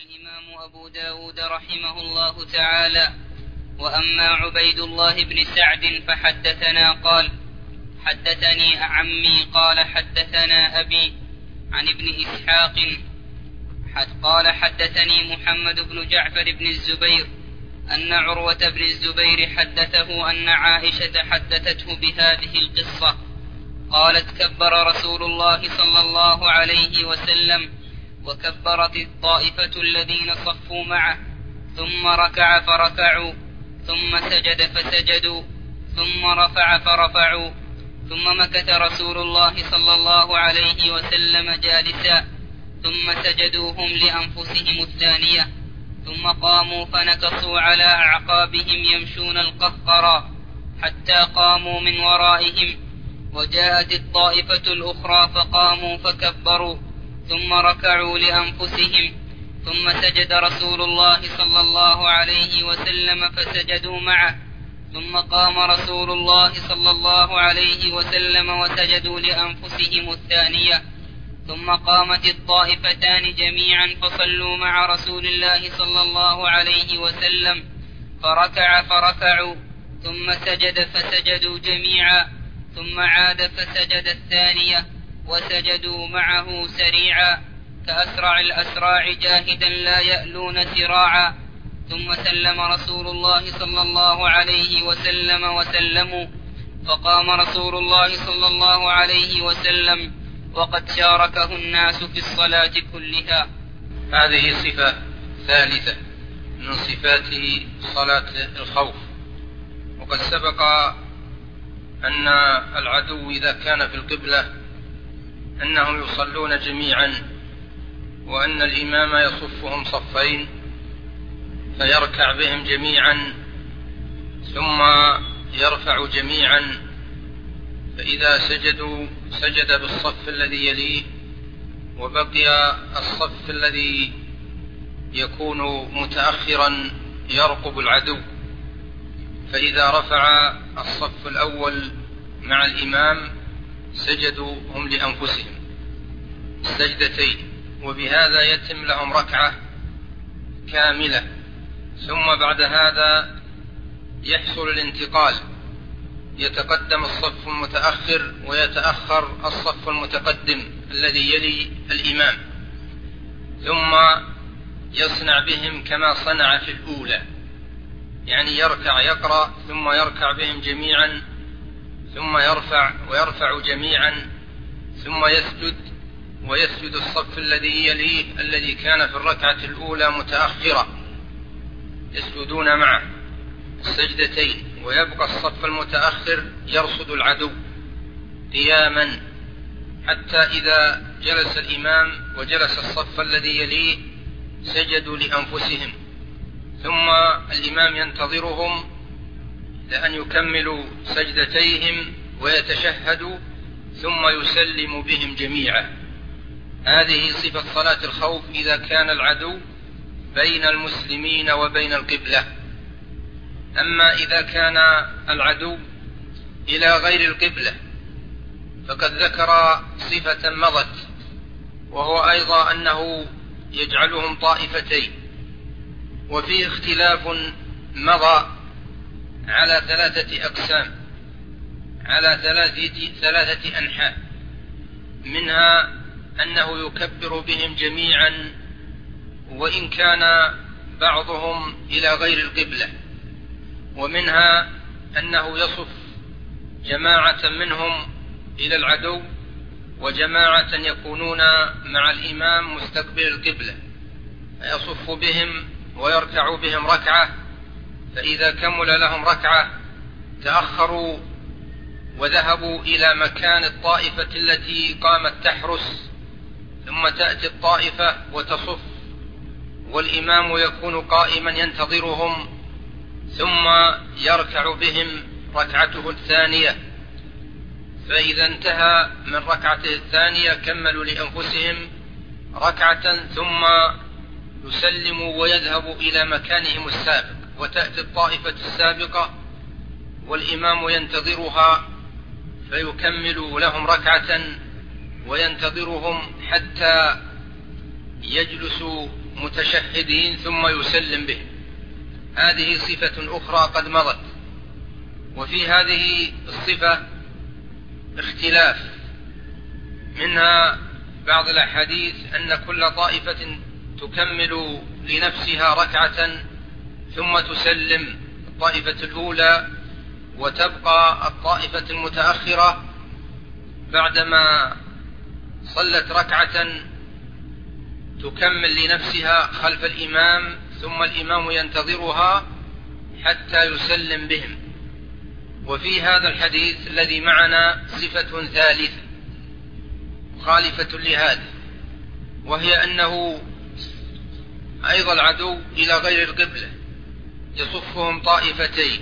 الإمام أبو داود رحمه الله تعالى: وأما عبيد الله بن سعد فحدثنا قال: حدثني عمي قال حدثنا أبي عن ابن إسحاق قال حدثني محمد بن جعفر بن الزبير أن عروة بن الزبير حدثه أن عائشة حدثته بهذه القصة. قالت: كبر رسول الله صلى الله عليه وسلم وكبرت الطائفة الذين صفوا معه، ثم ركع فركعوا، ثم سجد فسجدوا، ثم رفع فرفعوا، ثم مكث رسول الله صلى الله عليه وسلم جالسا، ثم سجدوا هم لأنفسهم الثانية، ثم قاموا فنكصوا على أعقابهم يمشون القهقرى حتى قاموا من ورائهم، وجاءت الطائفة الأخرى فقاموا فكبروا، ثم ركعوا لأنفسهم، ثم سجد رسول الله صلى الله عليه وسلم فسجدوا معه، ثم قام رسول الله صلى الله عليه وسلم وسجدوا لأنفسهم الثانية، ثم قامت الطائفتان جميعا فصلوا مع رسول الله صلى الله عليه وسلم، فركع فركعوا، ثم سجد فسجدوا جميعا، ثم عاد فسجد الثانية وسجدوا معه سريعا كأسرع الأسراع جاهدا لا يألون سراعا، ثم سلم رسول الله صلى الله عليه وسلم وسلموا، فقام رسول الله صلى الله عليه وسلم وقد شاركه الناس في الصلاة كلها. هذه صفة ثالثة من صفات صلاة الخوف. وقد سبق أن العدو إذا كان في القبلة أنهم يصلون جميعا، وأن الإمام يصفهم صفين فيركع بهم جميعا ثم يرفع جميعا، فإذا سجدوا سجد بالصف الذي يليه، وبقي الصف الذي يكون متأخرا يرقب العدو، فإذا رفع الصف الأول مع الإمام سجدوا هم لأنفسهم السجدتين، وبهذا يتم لهم ركعة كاملة. ثم بعد هذا يحصل الانتقال، يتقدم الصف المتأخر ويتأخر الصف المتقدم الذي يلي الإمام، ثم يصنع بهم كما صنع في الأولى، يعني يركع يقرأ ثم يركع بهم جميعا، ثم يرفع جميعا، ثم يسجد ويسجد الصف الذي يليه الذي كان في الركعة الأولى متأخرة، يسجدون معه السجدتين، ويبقى الصف المتأخر يرصد العدو قياما حتى إذا جلس الإمام وجلس الصف الذي يليه سجدوا لأنفسهم، ثم الإمام ينتظرهم لأن يكملوا سجدتيهم ويتشهدوا ثم يسلم بهم جميعا. هذه صفة صلاة الخوف إذا كان العدو بين المسلمين وبين القبلة. أما إذا كان العدو إلى غير القبلة فقد ذكر صفة مضت، وهو أيضا أنه يجعلهم طائفتين، وفيه اختلاف مضى على 3 أقسام، على 3 أنحاء، منها أنه يكبر بهم جميعا وإن كان بعضهم إلى غير القبلة، ومنها أنه يصف جماعة منهم إلى العدو وجماعة يكونون مع الإمام مستقبل القبلة، فيصف بهم ويركع بهم ركعة، فإذا كمل لهم ركعة تأخروا وذهبوا إلى مكان الطائفة التي قامت تحرس، ثم تأتي الطائفة وتصف والإمام يكون قائما ينتظرهم، ثم يركع بهم ركعته الثانية، فإذا انتهى من ركعته الثانية كملوا لأنفسهم ركعة ثم يسلموا ويذهبوا إلى مكانهم السابق، وتأتي الطائفة السابقة والإمام ينتظرها فيكمل لهم ركعة وينتظرهم حتى يجلسوا متشهدين ثم يسلم بهم. هذه صفة أخرى قد مضت. وفي هذه الصفة اختلاف، منها بعض الأحاديث أن كل طائفة تكمل لنفسها ركعة ثم تسلم الطائفة الأولى، وتبقى الطائفة المتأخرة بعدما صلت ركعة تكمل لنفسها خلف الإمام، ثم الإمام ينتظرها حتى يسلم بهم. وفي هذا الحديث الذي معنا صفة ثالثة مخالفة لهذا، وهي أنه أيضا العدو إلى غير القبلة يصفهم طائفتين،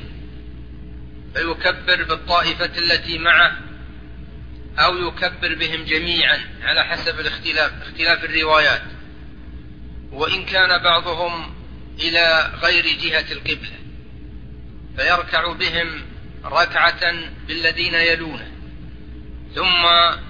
فيكبر بالطائفة التي معه أو يكبر بهم جميعا على حسب اختلاف الروايات، وإن كان بعضهم إلى غير جهة القبلة فيركع بهم ركعة بالذين يلونه، ثم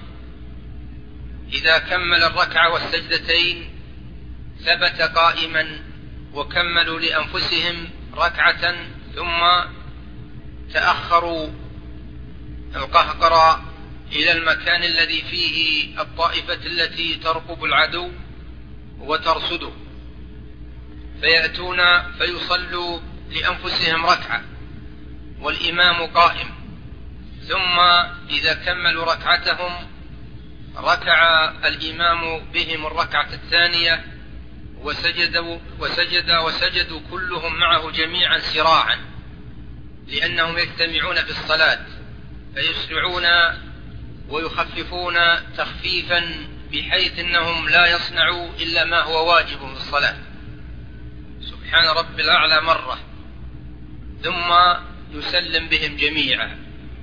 إذا كمل الركعة والسجدتين ثبت قائما وكملوا لأنفسهم ركعة، ثم تأخروا القهقرة إلى المكان الذي فيه الطائفة التي ترقب العدو وترصده، فيأتون فيصلوا لأنفسهم ركعة والإمام قائم، ثم إذا كملوا ركعتهم ركع الإمام بهم الركعة الثانية وسجدوا كلهم معه جميعا سراعا، لأنهم يجتمعون في الصلاة فيسرعون ويخففون تخفيفا بحيث أنهم لا يصنعوا إلا ما هو واجب في الصلاة، سبحان رب الأعلى مرة، ثم يسلم بهم جميعا،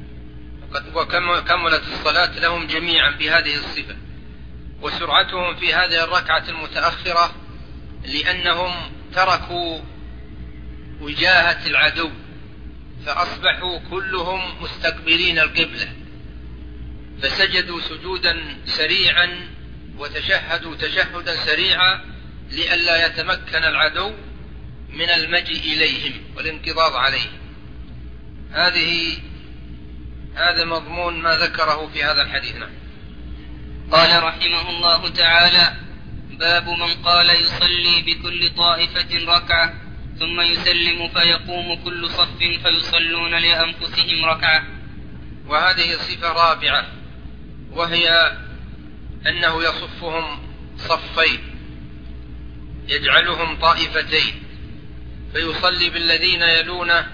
وكملت الصلاة لهم جميعا بهذه الصفة. وسرعتهم في هذه الركعة المتأخرة لأنهم تركوا وجاهة العدو فأصبحوا كلهم مستقبلين القبلة، فسجدوا سجودا سريعا وتشهدوا تشهدا سريعا لئلا يتمكن العدو من المجيء إليهم والانقضاض عليهم. هذا مضمون ما ذكره في هذا الحديث. قال رحمه الله تعالى: باب من قال يصلي بكل طائفة ركعة ثم يسلم فيقوم كل صف فيصلون لأنفسهم ركعة. وهذه صفة رابعة، وهي أنه يصفهم صفين يجعلهم طائفتين، فيصلي بالذين يلونه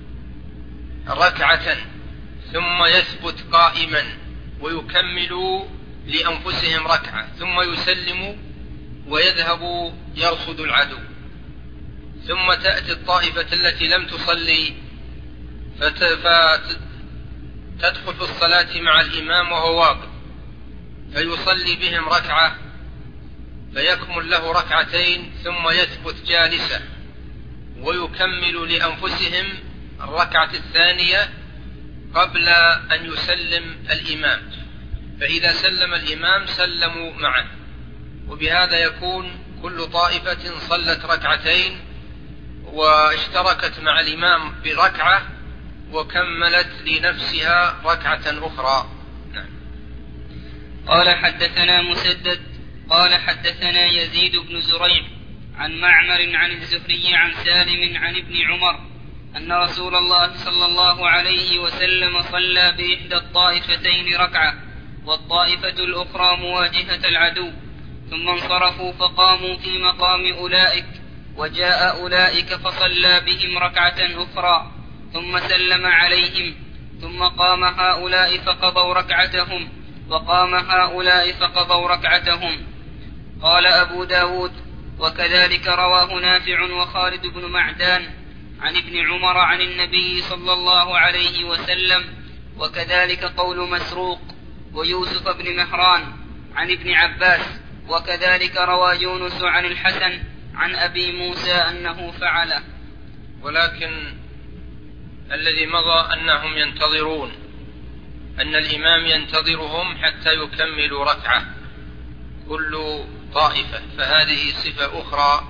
ركعة ثم يثبت قائما ويكمل لأنفسهم ركعة ثم يسلم ويذهب يرصد العدو، ثم تأتي الطائفة التي لم تصلي فتدخل في الصلاة مع الإمام وهو واقف فيصلي بهم ركعة فيكمل له ركعتين ثم يثبت جالسا ويكمل لأنفسهم الركعة الثانية قبل أن يسلم الإمام، فإذا سلم الإمام سلموا معه، وبهذا يكون كل طائفة صلت ركعتين واشتركت مع الإمام بركعة وكملت لنفسها ركعة أخرى. نعم. قال حدثنا مسدد قال حدثنا يزيد بن زريع عن معمر عن الزهري عن سالم عن ابن عمر أن رسول الله صلى الله عليه وسلم صلى بإحدى الطائفتين ركعة والطائفة الأخرى مواجهة العدو، ثم انصرفوا فقاموا في مقام أولئك، وجاء أولئك فصلى بهم ركعة أخرى ثم سلم عليهم، ثم قام هؤلاء فقضوا ركعتهم وقام هؤلاء فقضوا ركعتهم. قال أبو داود: وكذلك رواه نافع وخالد بن معدان عن ابن عمر عن النبي صلى الله عليه وسلم، وكذلك قول مسروق ويوسف بن مهران عن ابن عباس، وكذلك روى يونس عن الحسن عن أبي موسى أنه فعله. ولكن الذي مضى أنهم ينتظرون، أن الإمام ينتظرهم حتى يكملوا ركعة، كل طائفة، فهذه صفة أخرى.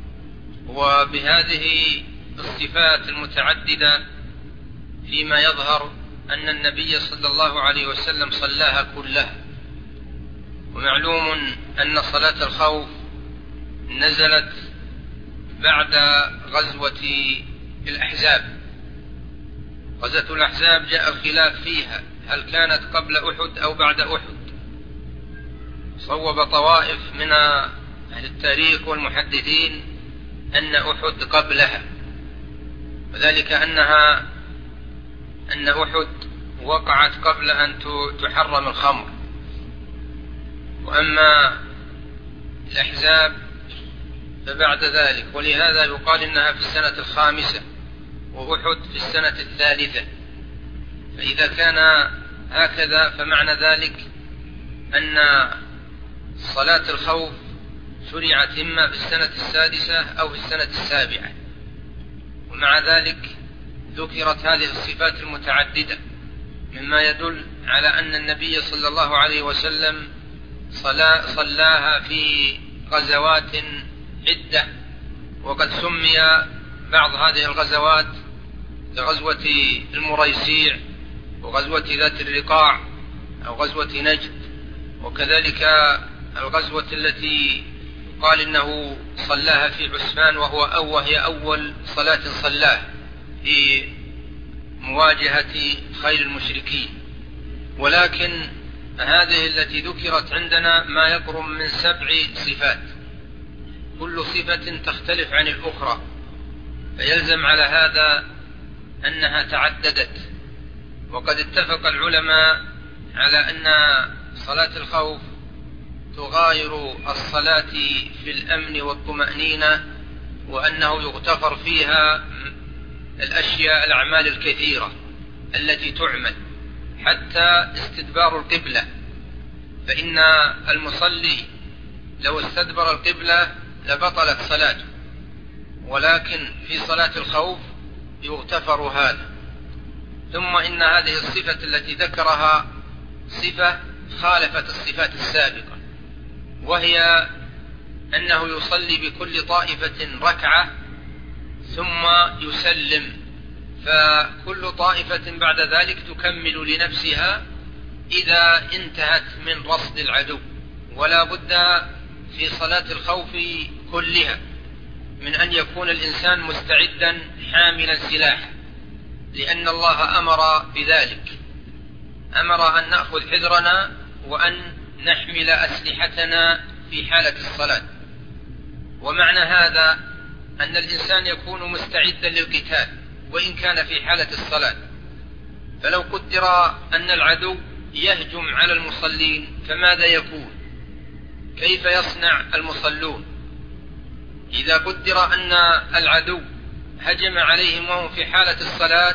وبهذه الصفات المتعددة فيما يظهر أن النبي صلى الله عليه وسلم صلاها كلها. ومعلوم أن صلاة الخوف نزلت بعد غزوة الأحزاب. غزوة الأحزاب جاء الخلاف فيها، هل كانت قبل أحد أو بعد أحد؟ صوب طوائف من أهل التاريخ والمحدثين أن أحد قبلها، وذلك أن أحد وقعت قبل أن تحرم الخمر، وأما الأحزاب فبعد ذلك، ولهذا يقال إنها في السنة 5 وأحد في السنة 3. فإذا كان هكذا فمعنى ذلك أن صلاة الخوف شرعت إما في السنة 6 أو في السنة 7. ومع ذلك ذكرت هذه الصفات المتعددة، مما يدل على أن النبي صلى الله عليه وسلم صلاها في غزوات عدة. وقد سمي بعض هذه الغزوات كغزوة المريسيع، وغزوة ذات الرقاع، أو غزوة نجد، وكذلك الغزوة التي قال إنه صلاها في عثمان وهي أول صلاة صلاها في مواجهة خير المشركين. ولكن هذه التي ذكرت عندنا ما يقرب من 7 صفات، كل صفة تختلف عن الأخرى، فيلزم على هذا أنها تعددت. وقد اتفق العلماء على أن صلاة الخوف تغاير الصلاة في الأمن والطمأنينة، وأنه يغتفر فيها الأعمال الكثيرة التي تعمل، حتى استدبار القبلة، فإن المصلي لو استدبر القبلة لبطلت صلاته، ولكن في صلاة الخوف يغتفر هذا. ثم إن هذه الصفة التي ذكرها صفة خالفت الصفات السابقة، وهي أنه يصلي بكل طائفة ركعة ثم يسلم، فكل طائفة بعد ذلك تكمل لنفسها إذا انتهت من رصد العدو. ولا بد في صلاة الخوف كلها من أن يكون الإنسان مستعدا حاملا سلاحا، لأن الله أمر بذلك، أمر أن نأخذ حذرنا وأن نحمل أسلحتنا في حالة الصلاة. ومعنى هذا أن الإنسان يكون مستعدا للقتال وإن كان في حالة الصلاة. فلو قدر أن العدو يهجم على المصلين فماذا يكون؟ كيف يصنع المصلون؟ إذا قدر أن العدو هجم عليهم وهم في حالة الصلاة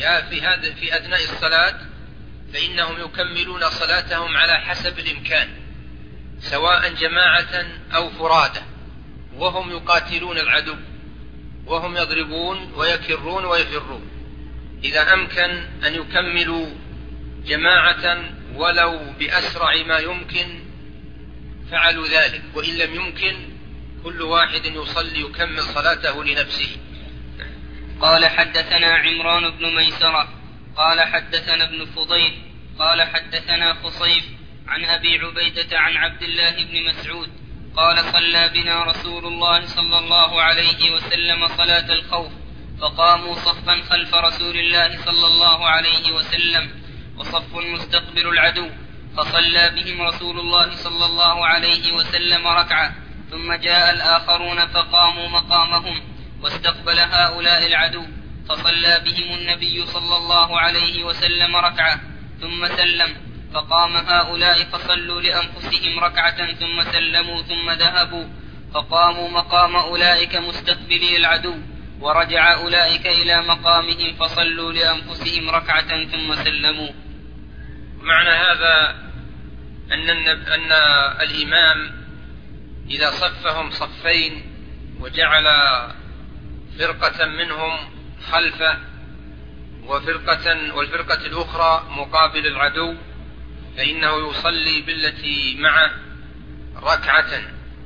في أثناء الصلاة، فإنهم يكملون صلاتهم على حسب الإمكان، سواء جماعة أو فرادى، وهم يقاتلون العدو، وهم يضربون ويكرون ويفرون. إذا أمكن أن يكملوا جماعة ولو بأسرع ما يمكن فعلوا ذلك، وإن لم يمكن كل واحد يصلي يكمل صلاته لنفسه. قال حدثنا عمران بن ميسرة قال حدثنا ابن فضيل قال حدثنا خصيف عن أبي عبيدة عن عبد الله بن مسعود قال صلى بنا رسول الله صلى الله عليه وسلم صلاة الخوف، فقاموا صفا خلف رسول الله صلى الله عليه وسلم وصف مستقبل العدو، فصلى بهم رسول الله صلى الله عليه وسلم ركعة، ثم جاء الآخرون فقاموا مقامهم واستقبل هؤلاء العدو، فصلى بهم النبي صلى الله عليه وسلم ركعة ثم سلم، فقام هؤلاء فصلوا لأنفسهم ركعة ثم سلموا ثم ذهبوا، فقاموا مقام أولئك مستقبلي العدو، ورجع أولئك إلى مقامهم فصلوا لأنفسهم ركعة ثم سلموا. معنى هذا أن الإمام إذا صفهم صفين وجعل فرقة منهم خلفه والفرقة الأخرى مقابل العدو، فإنه يصلي بالتي معه ركعة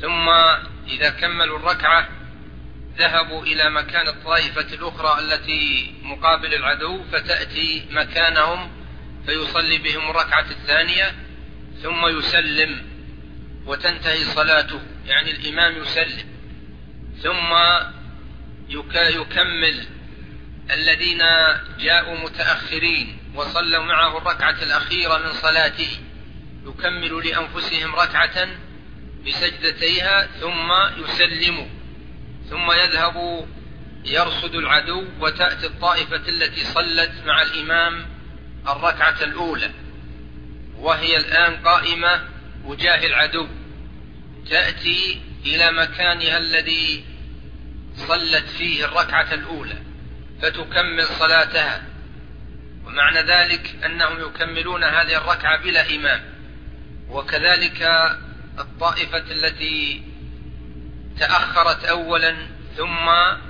ثم إذا كملوا الركعة ذهبوا إلى مكان الطائفة الأخرى التي مقابل العدو، فتأتي مكانهم فيصلي بهم الركعة الثانية ثم يسلم وتنتهي صلاته، يعني الإمام يسلم، ثم يكمل الذين جاءوا متأخرين وصلوا معه الركعة الأخيرة من صلاته، يكمل لأنفسهم ركعة بسجدتيها ثم يسلموا، ثم يذهب يرصد العدو، وتأتي الطائفة التي صلت مع الإمام الركعة الأولى وهي الآن قائمة وجاه العدو، تأتي إلى مكانها الذي صلت فيه الركعة الأولى فتكمل صلاتها. ومعنى ذلك أنهم يكملون هذه الركعة بلا إمام. وكذلك الطائفة التي تأخرت أولا ثم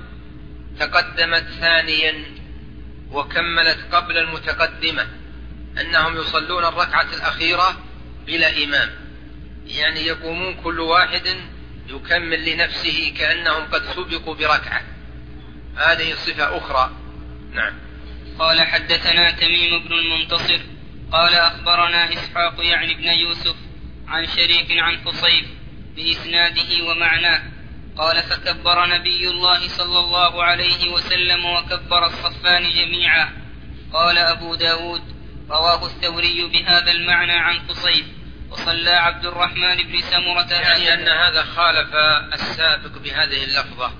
تقدمت ثانيا وكملت قبل المتقدمة، أنهم يصلون الركعة الأخيرة بلا إمام، يعني يقومون كل واحد يكمل لنفسه كأنهم قد سبقوا بركعة. هذه صفة أخرى. نعم. قال حدثنا تميم بن المنتصر قال أخبرنا إسحاق يعني بن يوسف عن شريك عن قصيف بإسناده ومعناه قال فكبر نبي الله صلى الله عليه وسلم وكبر الصفان جميعا. قال أبو داود رواه الثوري بهذا المعنى عن قصيف وصلى عبد الرحمن بن سمرة، يعني أن هذا خالف السابق بهذه اللفظة،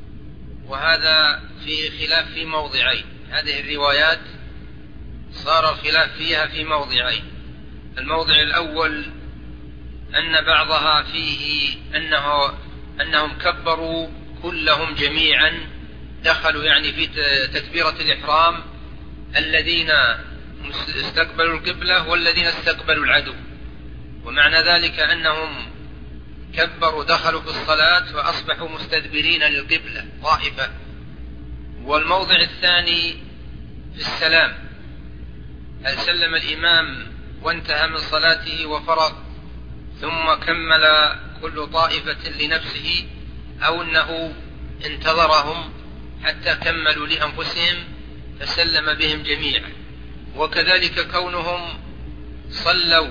وهذا في خلاف في موضعين. هذه الروايات صار الخلاف فيها في موضعين. الموضع الأول أن بعضها فيه أنهم كبروا كلهم جميعا، دخلوا يعني في تكبيرة الإحرام الذين استقبلوا القبلة والذين استقبلوا العدو، ومعنى ذلك أنهم كبروا دخلوا في الصلاة وأصبحوا مستدبرين للقبلة طائفة. والموضع الثاني في السلام، هل سلم الإمام وانتهى من صلاته وفرغ ثم كمل كل طائفة لنفسه، أو أنه انتظرهم حتى كملوا لأنفسهم فسلم بهم جميعا. وكذلك كونهم صلوا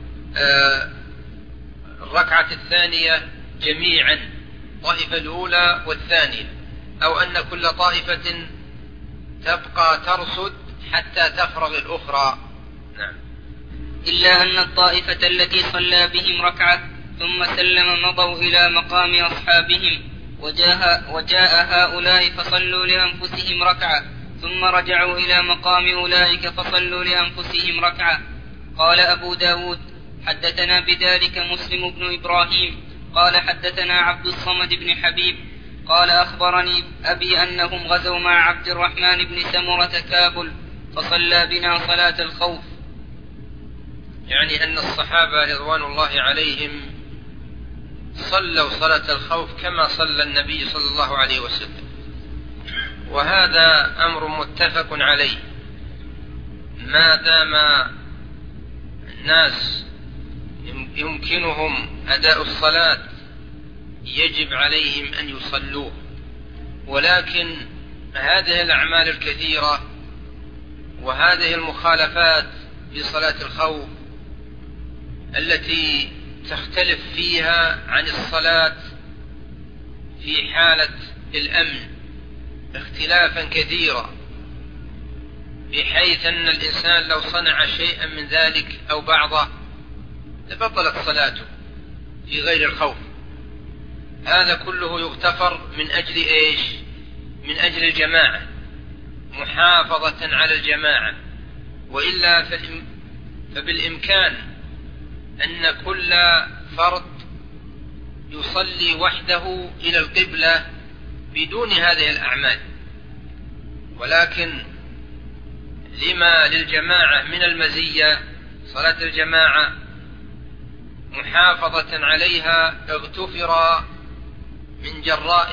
الركعة الثانية جميعا، طائفة الأولى والثانية، أو أن كل طائفة تبقى ترصد حتى تفرغ الأخرى. نعم. إلا أن الطائفة التي صلى بهم ركعة ثم سلم مضوا إلى مقام أصحابهم، وجاء هؤلاء فصلوا لأنفسهم ركعة ثم رجعوا إلى مقام أولئك فصلوا لأنفسهم ركعة. قال أبو داود حدثنا بذلك مسلم بن إبراهيم قال حدثنا عبد الصمد بن حبيب قال أخبرني أبي أنهم غزوا مع عبد الرحمن بن سمرة كابل فصلى بنا صلاة الخوف. يعني أن الصحابة رضوان الله عليهم صلوا صلاة الخوف كما صلى النبي صلى الله عليه وسلم، وهذا أمر متفق عليه. ما دام الناس يمكنهم أداء الصلاة يجب عليهم أن يصلوه. ولكن هذه الأعمال الكثيرة وهذه المخالفات في صلاة الخوف التي تختلف فيها عن الصلاة في حالة الأمن اختلافا كثيرا، بحيث أن الإنسان لو صنع شيئا من ذلك أو بعضه لبطلت صلاته في غير الخوف. هذا كله يغتفر من أجل إيش؟ من أجل الجماعة، محافظة على الجماعة. وإلا فبالإمكان أن كل فرد يصلي وحده إلى القبلة بدون هذه الأعمال، ولكن لما للجماعة من المزية صلاة الجماعة محافظة عليها اغتفر من جراء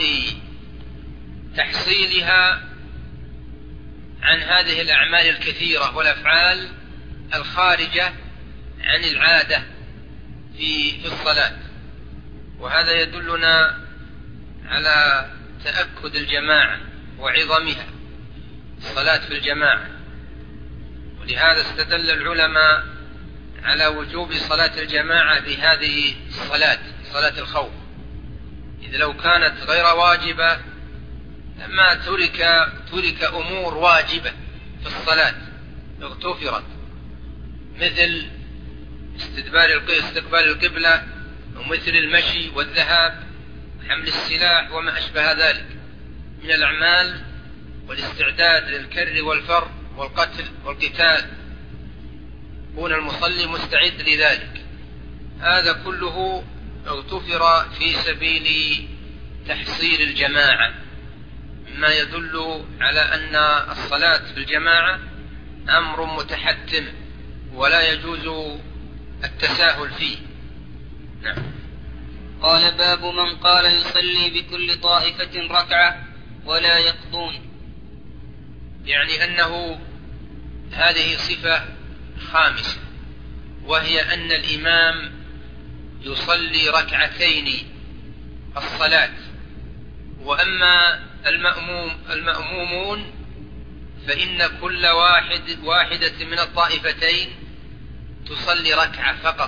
تحصيلها عن هذه الأعمال الكثيرة والأفعال الخارجة عن العادة في الصلاة. وهذا يدلنا على تأكد الجماعة وعظمها، الصلاة في الجماعة. ولهذا استدل العلماء على وجوب صلاة الجماعة بهذه الصلاة، صلاة الخوف، إذ لو كانت غير واجبة لما ترك أمور واجبة في الصلاة اغتفرت، مثل استقبال القبلة، ومثل المشي والذهاب، حمل السلاح وما أشبه ذلك من الأعمال، والاستعداد للكر والفر والقتل والقتال، يكون المصلي مستعد لذلك. هذا كله اغتفر في سبيل تحصيل الجماعة، مما يدل على أن الصلاة في الجماعة أمر متحتم ولا يجوز التساهل فيه. نعم. قال: باب من قال يصلي بكل طائفة ركعة ولا يقضون. يعني أنه هذه صفة خامسة، وهي أن الإمام يصلي ركعتين الصلاة، وأما المأمومون فإن كل واحدة من الطائفتين تصلي ركعة فقط،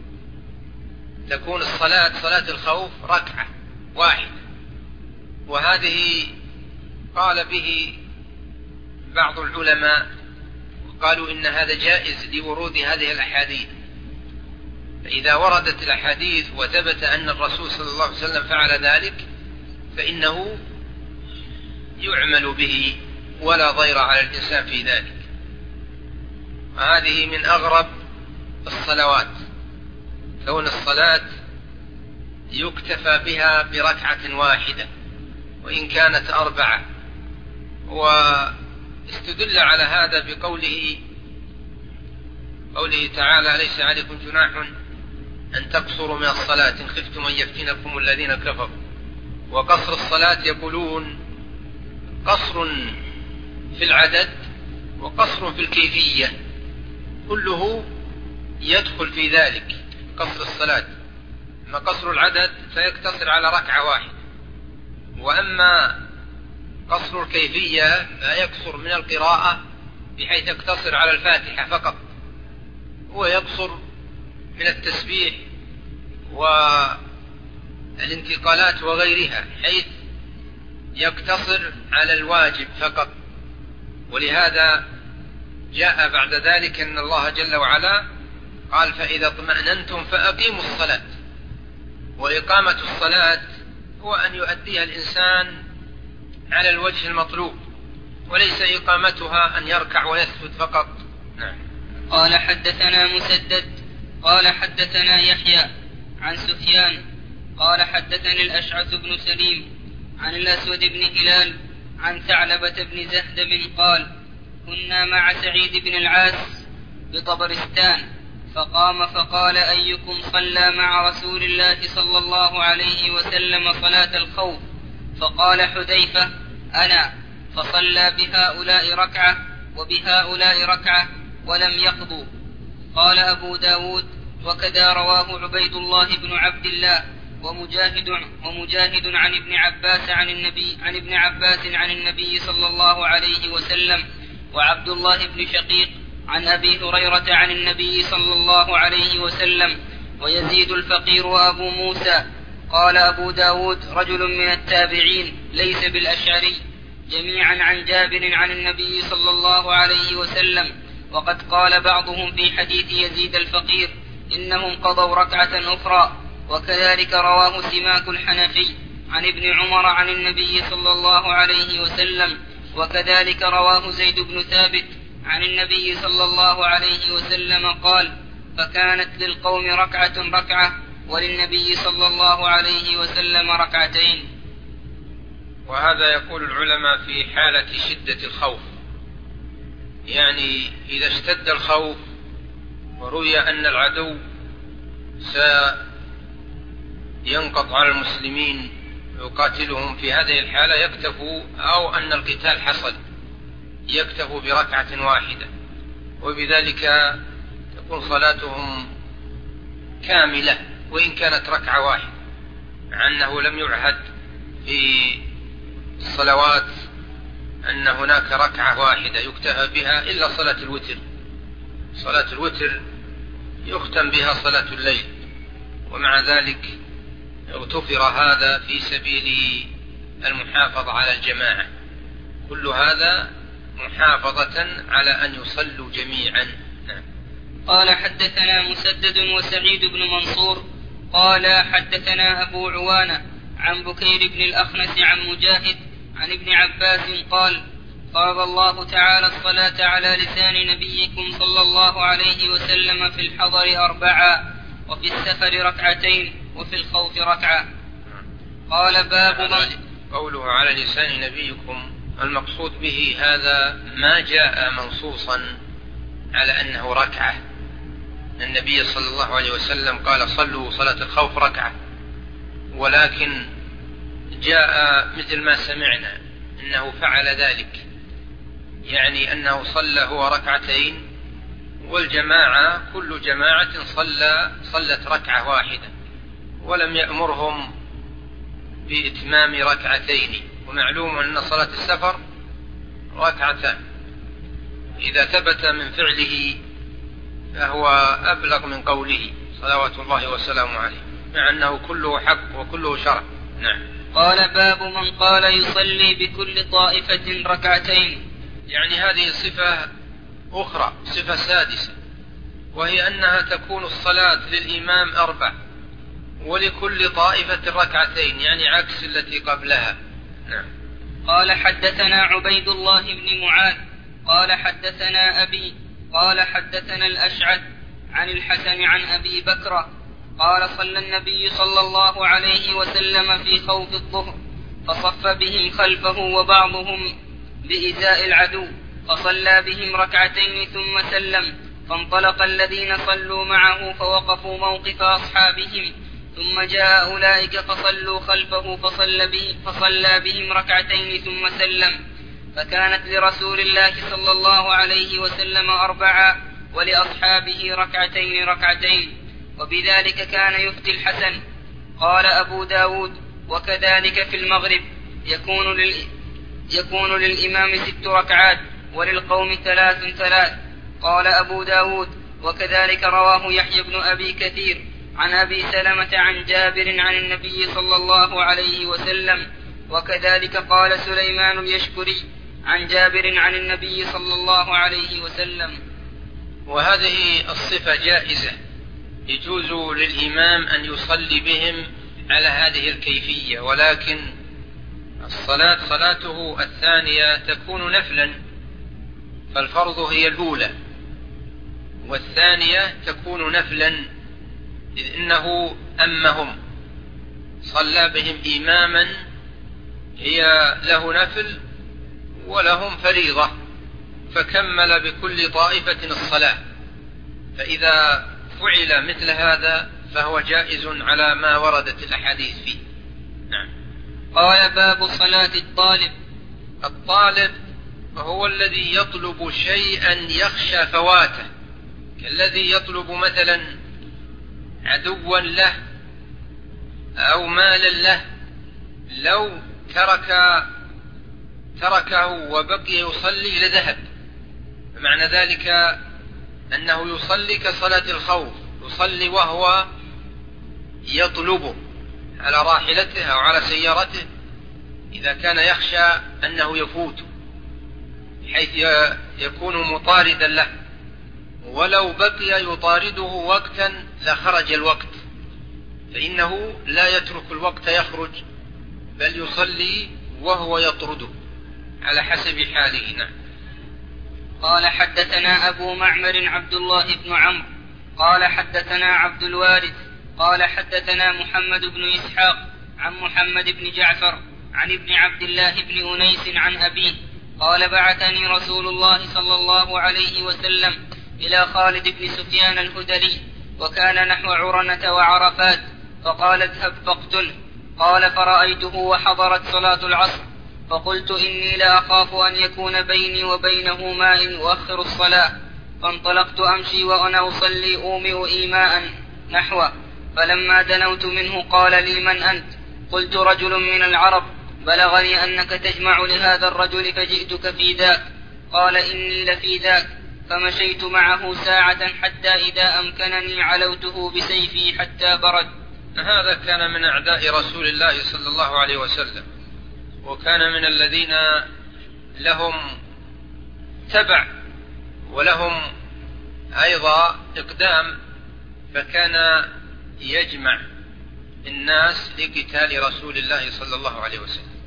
تكون صلاة الخوف ركعة واحدة. وهذه قال به بعض العلماء، وقالوا إن هذا جائز لورود هذه الأحاديث، فإذا وردت الأحاديث وثبت أن الرسول صلى الله عليه وسلم فعل ذلك فإنه يعمل به ولا ضير على الإنسان في ذلك. وهذه من أغرب الصلوات، كون الصلاة يكتفى بها بركعة واحدة وإن كانت 4. واستدل على هذا بقوله تعالى: ليس عليكم جناح أن تقصروا من الصلاة إن خفتم أن يفتنكم الذين كفروا. وقصر الصلاة يقولون قصر في العدد وقصر في الكيفية، كله يدخل في ذلك قصر الصلاة. أما قصر العدد فيقتصر على ركعة واحدة، وأما قصر الكيفية فيقصر من القراءة بحيث يقتصر على الفاتحة فقط، ويقصر من التسبيح والانتقالات وغيرها حيث يقتصر على الواجب فقط. ولهذا جاء بعد ذلك أن الله جل وعلا قال: فإذا اطمأننتم فأقيموا الصلاة. وإقامة الصلاة هو أن يؤديها الإنسان على الوجه المطلوب، وليس إقامتها أن يركع ويسجد فقط. نعم. قال: حدثنا مسدد قال: حدثنا يحيى عن سفيان قال: حدثني الأشعث بن سليم عن الأسود بن هلال عن ثعلبة بن زهدم قال: كنا مع سعيد بن العاص بطبرستان، فقام فقال: أيكم صلى مع رسول الله صلى الله عليه وسلم صلاة الخوف؟ فقال حذيفة: أنا. فصلى بهؤلاء ركعة وبهؤلاء ركعة ولم يقضوا. قال أبو داود: وكذا رواه عبيد الله بن عبد الله ومجاهد عن ابن عباس عن النبي صلى الله عليه وسلم، وعبد الله بن شقيق عن أبي هريرة عن النبي صلى الله عليه وسلم، ويزيد الفقير وأبو موسى. قال أبو داود: رجل من التابعين ليس بالأشعري، جميعا عن جابر عن النبي صلى الله عليه وسلم. وقد قال بعضهم في حديث يزيد الفقير إنهم قضوا ركعة أخرى. وكذلك رواه سماك الحنفي عن ابن عمر عن النبي صلى الله عليه وسلم. وكذلك رواه زيد بن ثابت عن النبي صلى الله عليه وسلم قال: فكانت للقوم ركعة وللنبي صلى الله عليه وسلم ركعتين. وهذا يقول العلماء في حالة شدة الخوف، يعني إذا اشتد الخوف وروي أن العدو سينقض على المسلمين ويقاتلهم، في هذه الحالة يكتفوا، أو أن القتال حصل، يكتفوا بركعة واحدة، وبذلك تكون صلاتهم كاملة وإن كانت ركعة واحدة. مع أنه لم يعهد في الصلوات أن هناك ركعة واحدة يكتفى بها إلا صلاة الوتر. صلاة الوتر يختم بها صلاة الليل، ومع ذلك اغتفر هذا في سبيل المحافظة على الجماعة. كل هذا محافظة على أن يصلوا جميعا. قال حدثنا مسدد وسعيد بن منصور قال حدثنا أبو عوانة عن بكير بن الأخنس عن مجاهد عن ابن عباس قال فرض الله تعالى الصلاة على لسان نبيكم صلى الله عليه وسلم في الحضر 4 وفي السفر 2 وفي الخوف 1. قال باب من قوله على لسان نبيكم المقصود به هذا ما جاء منصوصا على أنه ركعة. النبي صلى الله عليه وسلم قال صلوا صلاة الخوف 1، ولكن جاء مثل ما سمعنا أنه فعل ذلك، يعني أنه صلى هو 2 والجماعة كل جماعة صلت 1 واحدة، ولم يأمرهم بإتمام 2. ومعلوم أن صلاة السفر 2. إذا ثبت من فعله فهو أبلغ من قوله صلوات الله وسلامه عليه، مع أنه كله حق وكله شرع. نعم. قال باب من قال يصلي بكل طائفة 2. يعني هذه صفة أخرى، صفة سادسة، وهي أنها تكون الصلاة للإمام 4 ولكل طائفة 2، يعني عكس التي قبلها. نعم. قال حدثنا عبيد الله بن معاذ قال حدثنا أبي قال حدثنا الأشعث عن الحسن عن أبي بكر قال صلى النبي صلى الله عليه وسلم في خوف الظهر فصف بهم خلفه وبعضهم بإزاء العدو، فصلى بهم 2 ثم سلم، فانطلق الذين صلوا معه فوقفوا موقف أصحابهم، ثم جاء أولئك فصلوا خلفه فصلى بهم 2 ثم سلم، فكانت لرسول الله صلى الله عليه وسلم 4 ولأصحابه 2 وبذلك كان يفتي الحسن. قال أبو داود وكذلك في المغرب يكون للإمام 6 ركعات وللقوم 3. قال أبو داود وكذلك رواه يحيى بن أبي كثير عن أبي سلمة عن جابر عن النبي صلى الله عليه وسلم، وكذلك قال سليمان اليشكري عن جابر عن النبي صلى الله عليه وسلم. وهذه الصفة جائزة، يجوز للإمام أن يصلي بهم على هذه الكيفية، ولكن صلاته الثانية تكون نفلا، فالفرض هي الأولى، والثانية تكون نفلا، إذ إنه أمهم صلى بهم إماما هي له نفل ولهم فريضة، فكمل بكل طائفة الصلاة. فإذا فعل مثل هذا فهو جائز على ما وردت الأحاديث فيه. نعم. قال باب صلاة الطالب. الطالب هو الذي يطلب شيئا يخشى فواته، كالذي يطلب مثلا عدوا له أو مالا له، لو تركه وبقي يصلي لذهب. معنى ذلك أنه يصلي كصلاة الخوف، يصلي وهو يطلبه على راحلته أو على سيارته إذا كان يخشى أنه يفوت، حيث يكون مطاردا له، ولو بقي يطارده وقتا لخرج الوقت، فإنه لا يترك الوقت يخرج، بل يصلي وهو يطرده على حسب حاله. نعم. قال حدثنا أبو معمر عبد الله بن عمرو قال حدثنا عبد الوارث قال حدثنا محمد بن إسحاق عن محمد بن جعفر عن ابن عبد الله بن أنيس عن أبيه قال بعثني رسول الله صلى الله عليه وسلم إلى خالد بن سفيان الهذلي، وكان نحو عرنة وعرفات، فقال اذهب فاقتله. قال فرأيته وحضرت صلاة العصر، فقلت إني لا أخاف أن يكون بيني وبينه ماء يؤخر الصلاة، فانطلقت أمشي وأنا أصلي أومئ إيماء نحوه، فلما دنوت منه قال لي من أنت؟ قلت رجل من العرب بلغني أنك تجمع لهذا الرجل فجئتك في ذاك. قال إني لفي ذاك، فمشيت معه ساعة حتى إذا أمكنني علوته بسيفي حتى برد. هذا كان من أعداء رسول الله صلى الله عليه وسلم، وكان من الذين لهم تبع ولهم أيضا إقدام، فكان يجمع الناس لقتال رسول الله صلى الله عليه وسلم،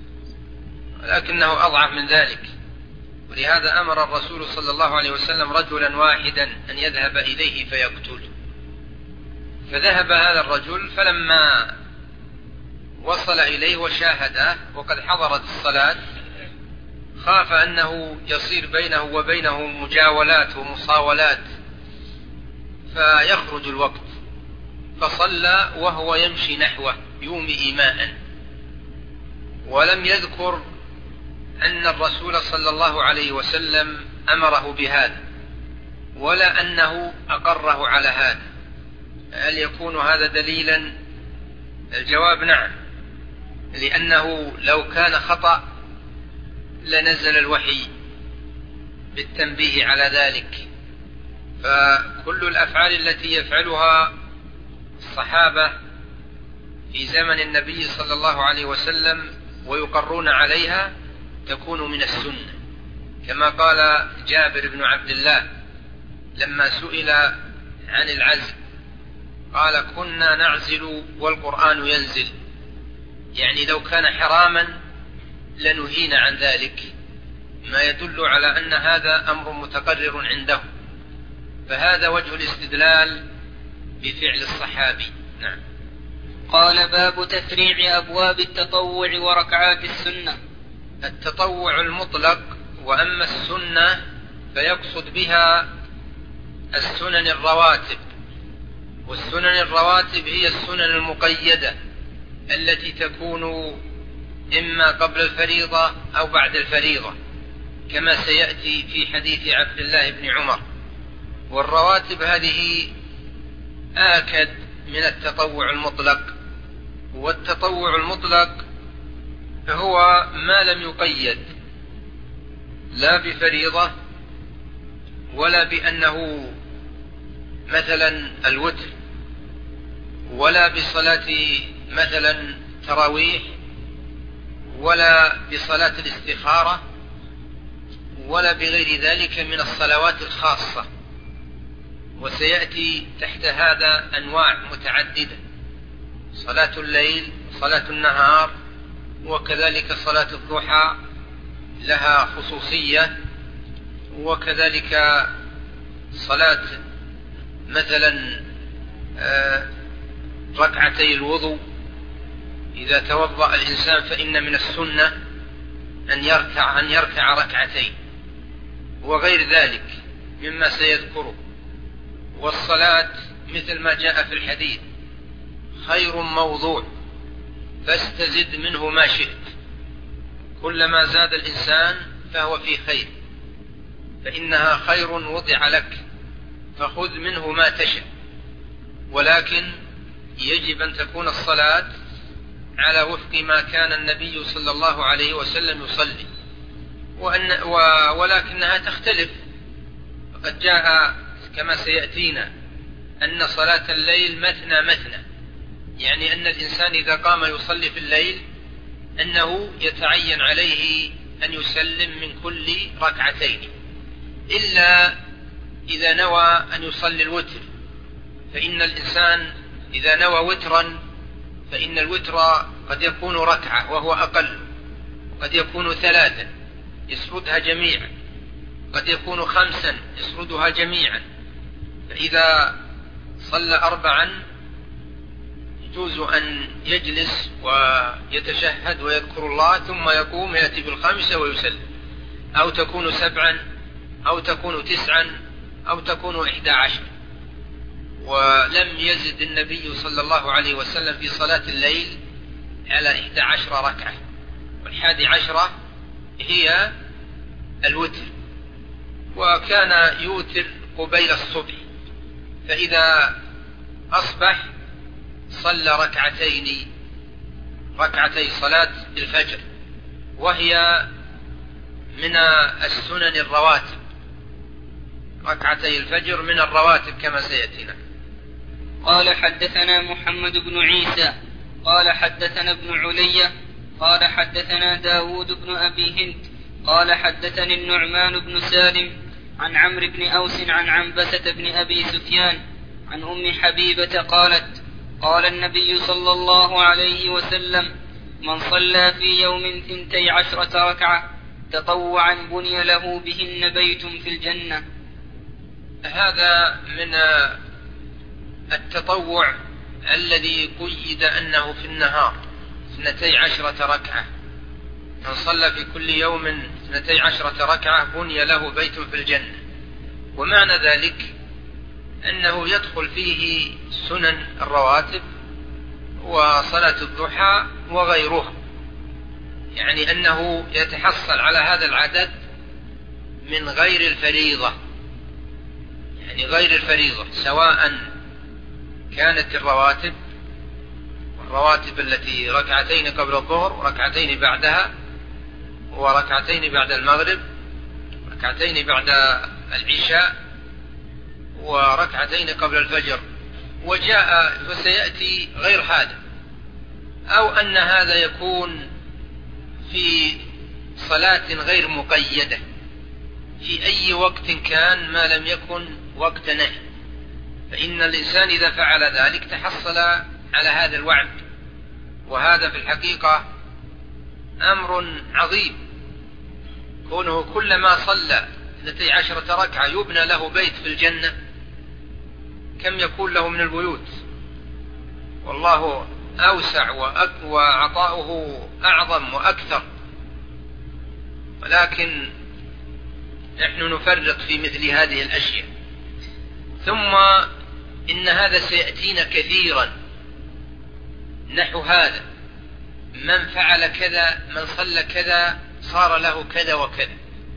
ولكنه أضعف من ذلك، ولهذا أمر الرسول صلى الله عليه وسلم رجلا واحدا أن يذهب إليه فيقتله. فذهب هذا الرجل، فلما وصل إليه وشاهده وقد حضرت الصلاة خاف أنه يصير بينه وبينه مجاولات ومصاولات فيخرج الوقت، فصلى وهو يمشي نحوه يومئ ماء، ولم يذكر أن الرسول صلى الله عليه وسلم أمره بهذا ولا أنه أقره على هذا. هل يكون هذا دليلا؟ الجواب نعم، لأنه لو كان خطأ لنزل الوحي بالتنبيه على ذلك. فكل الأفعال التي يفعلها الصحابة في زمن النبي صلى الله عليه وسلم ويقرون عليها تكون من السنة، كما قال جابر بن عبد الله لما سئل عن العزل قال كنا نعزل والقرآن ينزل، يعني لو كان حراما لنهينا عن ذلك، ما يدل على أن هذا أمر متقرر عنده. فهذا وجه الاستدلال بفعل الصحابي. نعم. قال باب تفريع أبواب التطوع وركعات السنة. التطوع المطلق، وأما السنة فيقصد بها السنن الرواتب، والسنن الرواتب هي السنن المقيدة التي تكون إما قبل الفريضة أو بعد الفريضة، كما سيأتي في حديث عبد الله بن عمر. والرواتب هذه آكد من التطوع المطلق، والتطوع المطلق هو ما لم يقيد لا بفريضة ولا بأنه مثلا الوتر، ولا بصلاة مثلا تراويح، ولا بصلاة الاستخارة، ولا بغير ذلك من الصلوات الخاصة. وسيأتي تحت هذا أنواع متعددة: صلاة الليل، صلاة النهار، وكذلك صلاة الضحى لها خصوصية، وكذلك صلاة مثلا ركعتي الوضوء إذا توضأ الإنسان فإن من السنة أن يركع ركعتين، وغير ذلك مما سيذكره. والصلاة مثل ما جاء في الحديث: خير موضوع فاستزد منه ما شئت. كلما زاد الإنسان فهو في خير، فإنها خير وضع لك فخذ منه ما تشاء، ولكن يجب أن تكون الصلاة على وفق ما كان النبي صلى الله عليه وسلم يصلي، ولكنها تختلف. فقد جاء كما سيأتينا أن صلاة الليل مثنى مثنى، يعني أن الإنسان إذا قام يصلي في الليل أنه يتعين عليه أن يسلم من كل ركعتين، إلا إذا نوى أن يصلي الوتر، فإن الإنسان إذا نوى وترا فإن الوتر قد يكون ركعة وهو أقل، قد يكون 3 يسردها جميعا، قد يكون 5 يسردها جميعا. فإذا صلى 4 يجوز أن يجلس ويتشهد ويذكر الله ثم يقوم يأتي بال5 ويسلم، أو تكون 7 أو تكون 9 أو تكون 11. ولم يزد النبي صلى الله عليه وسلم في صلاة الليل على 11 ركعة، وال11 هي الوتر. وكان يوتر قبيل الصبح، فإذا أصبح صلى ركعتين ركعتي صلاة الفجر، وهي من السنن الرواتب. ركعتي الفجر من الرواتب كما سيأتينا. قال حدثنا محمد بن عيسى قال حدثنا ابن علية قال حدثنا داود بن أبي هند قال حدثني النعمان بن سالم عن عمرو بن أوس عن عنبسة بن أبي سفيان عن أم حبيبة قالت: قال النبي صلى الله عليه وسلم: من صلى في يوم 12 ركعة تطوعا بني له بهن بيت في الجنة. هذا من التطوع الذي قيد أنه في النهار 12 ركعة. من صلى في كل يوم 12 ركعة بني له بيت في الجنة. ومعنى ذلك أنه يدخل فيه سنن الرواتب وصلاة الضحى وغيرها، يعني أنه يتحصل على هذا العدد من غير الفريضة، يعني غير الفريضة، سواء كانت الرواتب التي ركعتين قبل الظهر وركعتين بعدها وركعتين بعد المغرب، ركعتين بعد العشاء وركعتين قبل الفجر، وجاء وسيأتي غير هذا، أو أن هذا يكون في صلاة غير مقيدة في أي وقت كان ما لم يكن وقت نهي، فإن الإنسان إذا فعل ذلك تحصل على هذا الوعد. وهذا في الحقيقة أمر عظيم، كونه كلما صلى 12 ركعة يبنى له بيت في الجنة، كم يكون له من البيوت، والله أوسع وعطاؤه أعظم وأكثر. ولكن نحن نفرق في مثل هذه الأشياء. ثم إن هذا سيأتينا كثيرا نحو هذا: من فعل كذا، من صلى كذا صار له كذا وكذا.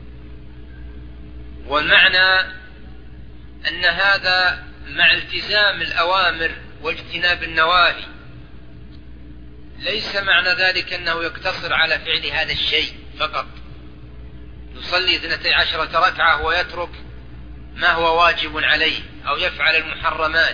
والمعنى أن هذا مع التزام الأوامر واجتناب النواهي، ليس معنى ذلك أنه يقتصر على فعل هذا الشيء فقط، يصلي 12 ركعة ويترك ما هو واجب عليه أو يفعل المحرمات،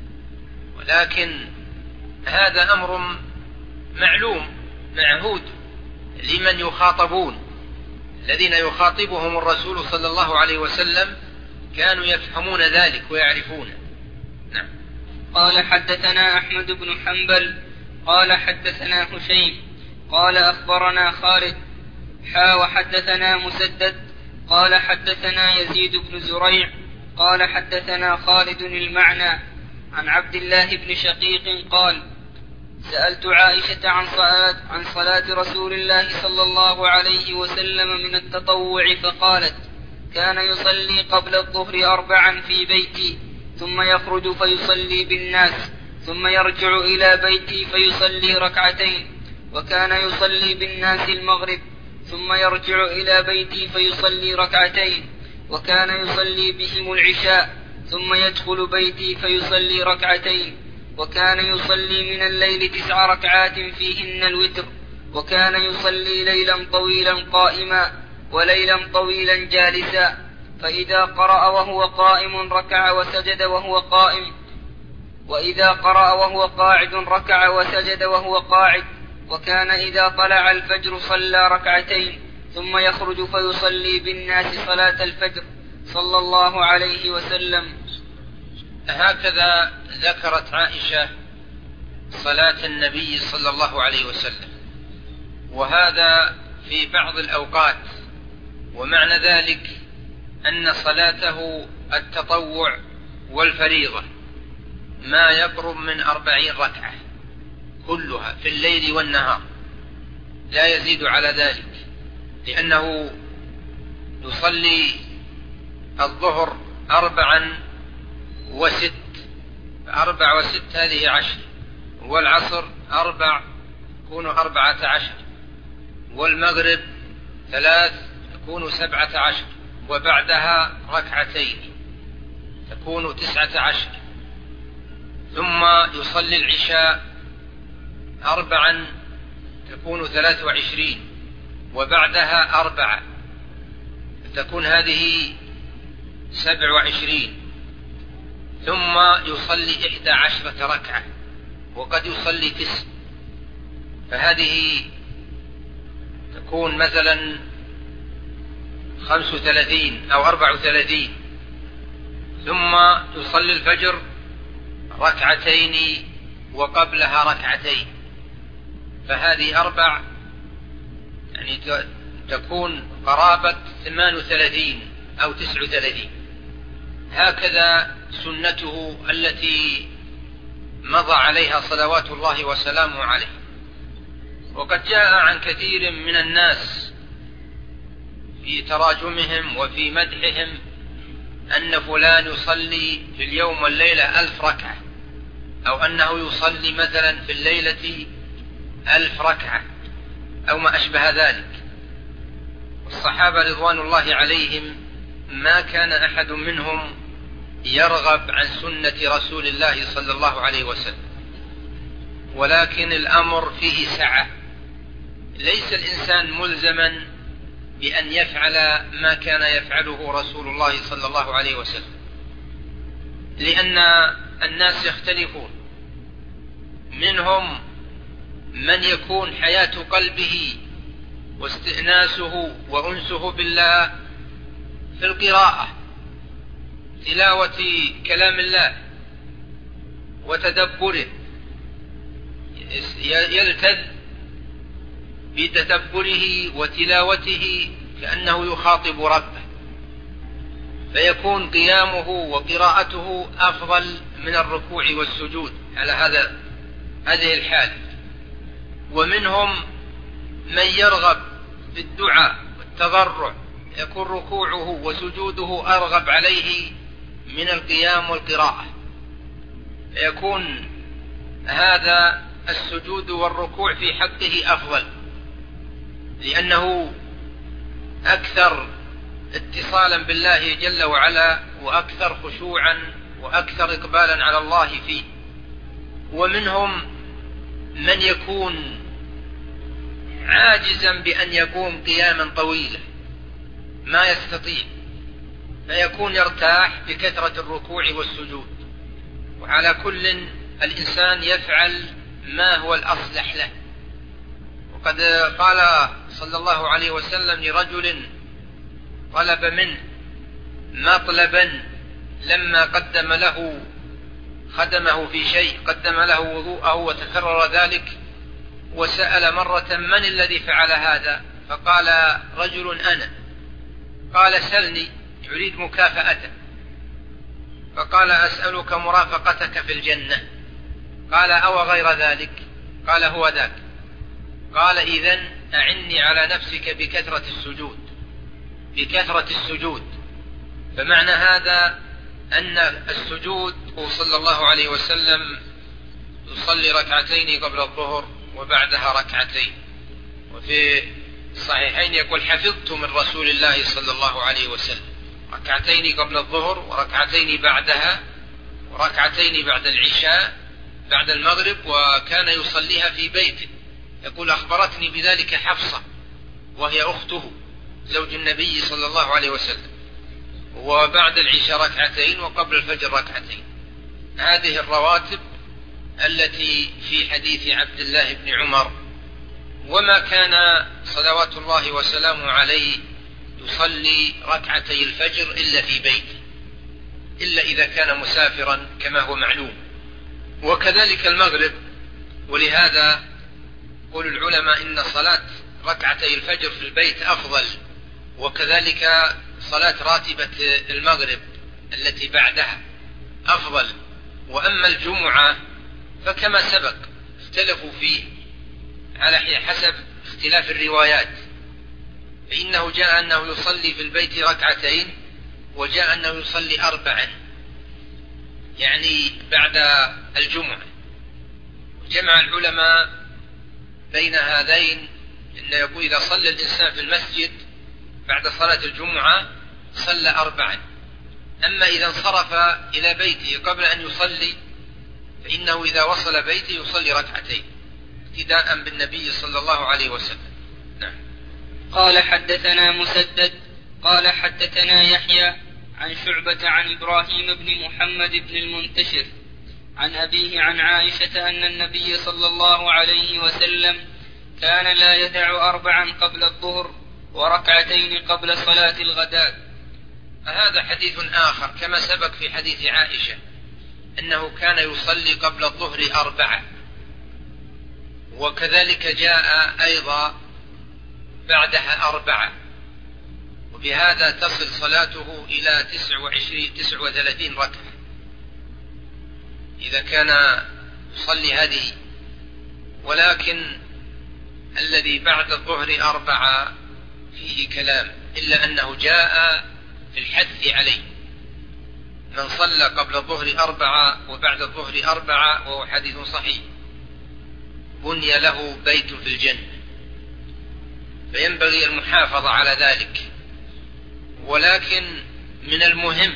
ولكن هذا أمر معلوم معهود لمن يخاطبون. الذين يخاطبهم الرسول صلى الله عليه وسلم كانوا يفهمون ذلك ويعرفونه. نعم. قال حدثنا أحمد بن حنبل قال حدثنا هشيم قال أخبرنا خالد وحدثنا مسدد قال حدثنا يزيد بن زريع قال حدثنا خالد المعنى عن عبد الله بن شقيق قال: سألت عائشة عن صلاة رسول الله صلى الله عليه وسلم من التطوع فقالت: كان يصلي قبل الظهر 4 في بيتي، ثم يخرج فيصلي بالناس، ثم يرجع إلى بيتي فيصلي 2 ركعتين، وكان يصلي بالناس المغرب، ثم يرجع إلى بيتي فيصلي 2 ركعتين، وكان يصلي بهم العشاء، ثم يدخل بيتي فيصلي 2 ركعتين، وكان يصلي من الليل 9 ركعات فيهن الوتر، وكان يصلي ليلا طويلا قائما وليلا طويلا جالسا، فإذا قرأ وهو قائم ركع وسجد وهو قائم، وإذا قرأ وهو قاعد ركع وسجد وهو قاعد، وكان إذا طلع الفجر صلى 2 ركعتين، ثم يخرج فيصلي بالناس صلاة الفجر صلى الله عليه وسلم. هكذا ذكرت عائشة صلاة النبي صلى الله عليه وسلم، وهذا في بعض الأوقات. ومعنى ذلك أن صلاته التطوع والفريضة ما يقرب من 40 ركعة كلها في الليل والنهار، لا يزيد على ذلك، لأنه يصلي الظهر 4 و6، 4 و6 هذه 10، والعصر 4 يكون 14، والمغرب 3 يكون 17، وبعدها 2 ركعتين تكون 19، ثم يصلي العشاء 4 تكون 23، وبعدها 4 تكون هذه 27، ثم يصلي 11 ركعة وقد يصلي 9، فهذه تكون مثلا 35 أو 34، ثم يصلي الفجر 2 وقبلها 2، فهذه 4، يعني تكون قرابة 38 أو 39. هكذا سنته التي مضى عليها صلوات الله وسلامه عليه. وقد جاء عن كثير من الناس في تراجمهم وفي مدحهم أن فلان يصلي في اليوم والليلة 1000 ركعة، أو أنه يصلي مثلا في الليلة 1000 ركعة أو ما أشبه ذلك. والصحابة رضوان الله عليهم ما كان أحد منهم يرغب عن سنة رسول الله صلى الله عليه وسلم، ولكن الأمر فيه سعة. ليس الإنسان ملزما بأن يفعل ما كان يفعله رسول الله صلى الله عليه وسلم، لأن الناس يختلفون، منهم من يكون حياة قلبه واستئناسه وأنسه بالله في القراءة، تلاوة كلام الله وتدبره، يلتذ بتدبره وتلاوته كأنه يخاطب ربه، فيكون قيامه وقراءته أفضل من الركوع والسجود على هذه الحال. ومنهم من يرغب في الدعاء والتضرع، يكون ركوعه وسجوده أرغب عليه من القيام والقراءة، فيكون هذا السجود والركوع في حقه أفضل، لأنه أكثر اتصالا بالله جل وعلا، وأكثر خشوعا، وأكثر إقبالا على الله فيه. ومنهم من يكون عاجزا بأن يقوم قياما طويلا، ما يستطيع، فيكون يرتاح بكثرة الركوع والسجود. وعلى كل الإنسان يفعل ما هو الأصلح له. وقد قال صلى الله عليه وسلم لرجل طلب منه مطلبا لما قدم له خدمه في شيء، قدم له وضوءه وتكرر ذلك، وسأل مرة من الذي فعل هذا؟ فقال رجل أنا. قال سلني، يريد مكافأته. فقال أسألك مرافقتك في الجنة. قال أو غير ذلك؟ قال هو ذاك. قال إذن أعني على نفسك بكثرة السجود، بكثرة السجود. فمعنى هذا أن السجود صلى الله عليه وسلم يصلي 2 قبل الظهر وبعدها 2. وفي الصحيحين يقول حفظت من رسول الله صلى الله عليه وسلم 2 قبل الظهر و2 بعدها، و2 بعد العشاء بعد المغرب، وكان يصليها في بيته. يقول أخبرتني بذلك حفصة وهي أخته زوج النبي صلى الله عليه وسلم، وبعد العشاء 2 وقبل الفجر 2. هذه الرواتب التي في حديث عبد الله بن عمر. وما كان صلوات الله وسلامه عليه يصلي 2 الفجر إلا في بيته، إلا إذا كان مسافرا كما هو معلوم. وكذلك المغرب. ولهذا يقول العلماء إن صلاة 2 الفجر في البيت أفضل، وكذلك صلاة راتبة المغرب التي بعدها أفضل. وأما الجمعة فكما سبق اختلفوا فيه على حسب اختلاف الروايات، فإنه جاء أنه يصلي في البيت 2، وجاء أنه يصلي 4 يعني بعد الجمعة. جمع العلماء بين هذين، إن يقول إذا صلى الإنسان في المسجد بعد صلاة الجمعة صلى 4، أما إذا انصرف إلى بيته قبل أن يصلي فإنه إذا وصل بيته يصلي 2، اقتداء بالنبي صلى الله عليه وسلم. نعم. قال حدثنا مسدد قال حدثنا يحيى عن شعبة عن إبراهيم بن محمد بن المنتشر عن أبيه عن عائشة أن النبي صلى الله عليه وسلم كان لا يدع 4 قبل الظهر وركعتين قبل صلاة الغداء. هذا حديث آخر كما سبق في حديث عائشة أنه كان يصلي قبل الظهر 4، وكذلك جاء أيضا بعدها 4، وبهذا تصل صلاته إلى 39 ركعة إذا كان يصلي هذه. ولكن الذي بعد الظهر 4 فيه كلام، إلا أنه جاء في الحث عليه. من صلى قبل الظهر 4 وبعد الظهر 4 وهو حديث صحيح بني له بيت في الجنة، فينبغي المحافظة على ذلك. ولكن من المهم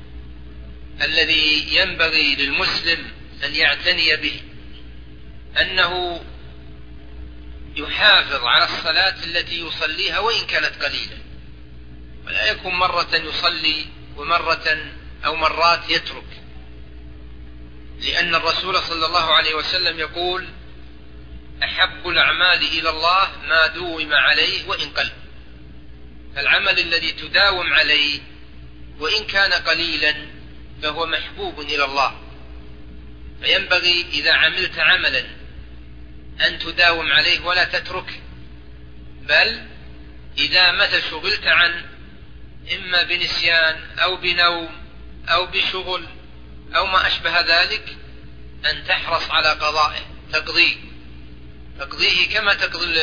الذي ينبغي للمسلم أن يعتني به أنه يحافظ على الصلاة التي يصليها وإن كانت قليلة، ولا يكون مرة يصلي ومرة أو مرات يترك، لأن الرسول صلى الله عليه وسلم يقول: أحب الأعمال إلى الله ما دوم عليه وإن قل. فالعمل الذي تداوم عليه وإن كان قليلا فهو محبوب إلى الله، فينبغي إذا عملت عملا أن تداوم عليه ولا تتركه، بل إذا متى شغلت عنه إما بنسيان أو بنوم أو بشغل أو ما أشبه ذلك أن تحرص على قضائه، تقضيه كما تقضي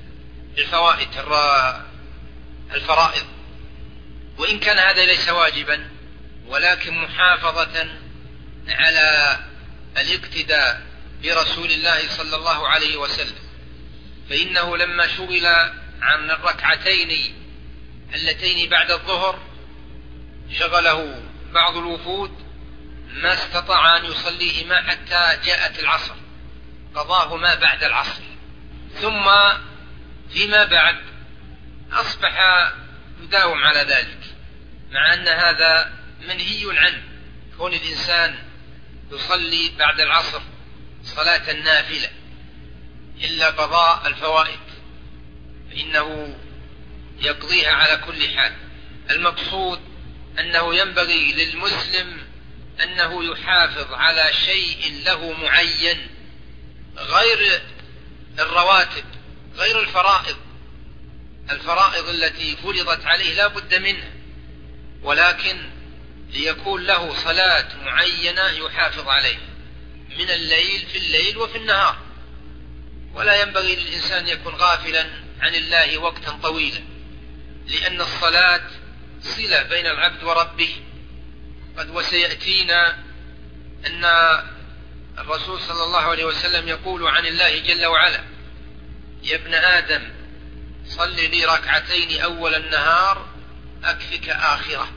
الفرائض، وإن كان هذا ليس واجبا، ولكن محافظة على الاقتداء برسول الله صلى الله عليه وسلم. فإنه لما شغل عن الركعتين اللتين بعد الظهر شغله بعض الوفود ما استطاع أن يصليهما حتى جاءت العصر، قضاهما بعد العصر. ثم فيما بعد أصبح يداوم على ذلك، مع أن هذا منهي عنه، كون الإنسان يصلي بعد العصر صلاة النافلة إلا قضاء الفوائد فإنه يقضيها على كل حال. المقصود أنه ينبغي للمسلم أنه يحافظ على شيء له معين غير الرواتب، غير الفرائض التي فرضت عليه لا بد منها، ولكن ليكون له صلاة معينة يحافظ عليها من الليل، في الليل وفي النهار. ولا ينبغي للإنسان يكون غافلا عن الله وقتا طويلا، لأن الصلاة صلة بين العبد وربه. وسيأتينا أن الرسول صلى الله عليه وسلم يقول عن الله جل وعلا: يا ابن آدم صل لي ركعتين أول النهار أكفك آخرة.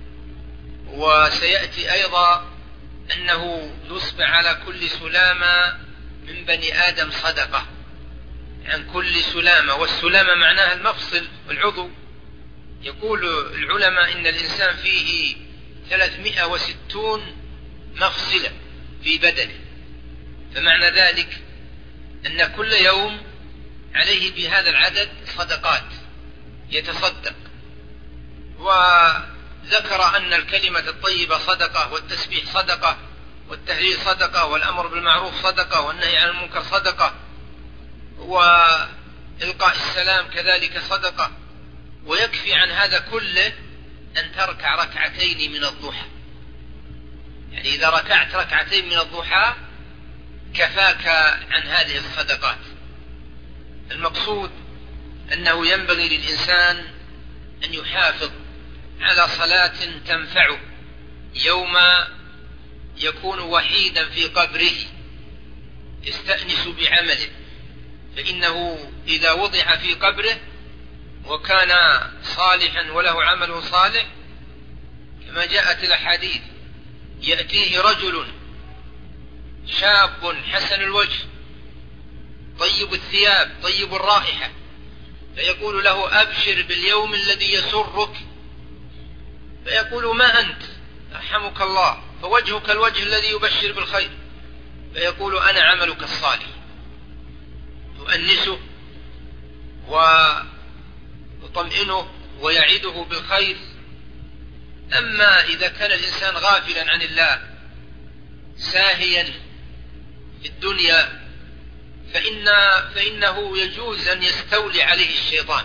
وسيأتي أيضا أنه يصبح على كل سلامة من بني آدم صدقة، عن كل سلامة، والسلامة معناها المفصل والعضو. يقول العلماء إن الإنسان فيه 360 مفصلة في بدنه، فمعنى ذلك أن كل يوم عليه بهذا العدد صدقات يتصدق. وذكر أن الكلمة الطيبة صدقة، والتسبيح صدقة، والتهليل صدقة، والأمر بالمعروف صدقة، والنهي عن المنكر صدقة، وإلقاء السلام كذلك صدقة. ويكفي عن هذا كله أن تركع ركعتين من الضحى، يعني إذا ركعت ركعتين من الضحى كفاك عن هذه الصدقات. المقصود أنه ينبغي للإنسان أن يحافظ على صلاة تنفعه يوم يكون وحيدا في قبره يستأنس بعمله، فإنه إذا وضع في قبره وكان صالحا وله عمل صالح كما جاءت الأحاديث: يأتيه رجل شاب حسن الوجه طيب الثياب، طيب الرائحة، فيقول له أبشر باليوم الذي يسرك، فيقول ما أنت رحمك الله، فوجهك الوجه الذي يبشر بالخير، فيقول أنا عملك الصالح، يؤنسه ويطمئنه ويعده بالخير. أما إذا كان الإنسان غافلا عن الله ساهيا في الدنيا فإنه يجوز أن يستولي عليه الشيطان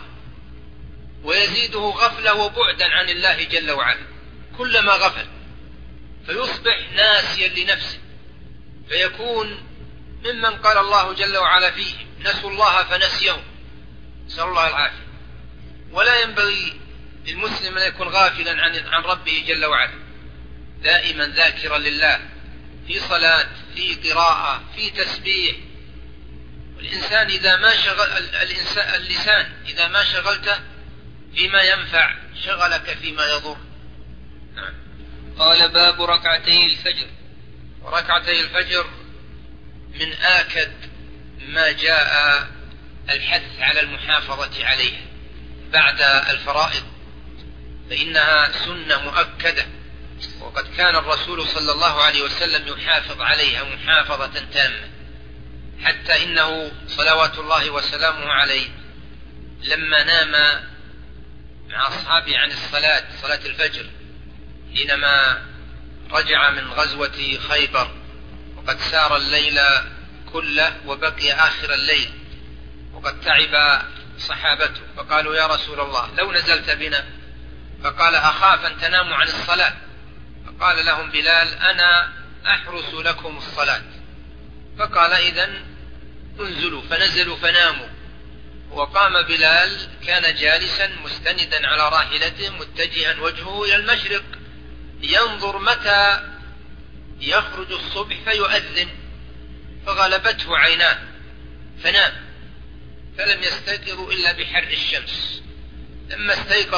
ويزيده غفلة وبعدا عن الله جل وعلا كلما غفل، فيصبح ناسيا لنفسه، فيكون ممن قال الله جل وعلا فيه نسوا الله فنسيهم، نسأل الله العافية. ولا ينبغي للمسلم أن يكون غافلا عن ربه جل وعلا، دائما ذاكرا لله في صلاة، في قراءة، في تسبيح. والإنسان إذا ما شغل اللسان إذا ما شغلته فيما ينفع شغلك فيما يضر. نعم. قال باب ركعتي الفجر. وركعتي الفجر من آكد ما جاء الحث على المحافظة عليها بعد الفرائض، فإنها سنة مؤكدة، وقد كان الرسول صلى الله عليه وسلم يحافظ عليها محافظة تامة، حتى إنه صلوات الله وسلامه عليه لما نام مع أصحابه عن صلاة الفجر حينما رجع من غزوة خيبر، وقد سار الليل كله وبقي آخر الليل، وقد تعب صحابته، فقالوا يا رسول الله لو نزلت بنا، فقال أخاف أن تناموا عن الصلاة، فقال لهم بلال أنا أحرس لكم الصلاة، فقال إذن انزلوا، فنزلوا فناموا. وقام بلال كان جالسا مستندا على راحلته متجها وجهه إلى المشرق ينظر متى يخرج الصبح فيؤذن، فغلبته عيناه فنام، فلم يستيقظوا إلا بحر الشمس. لما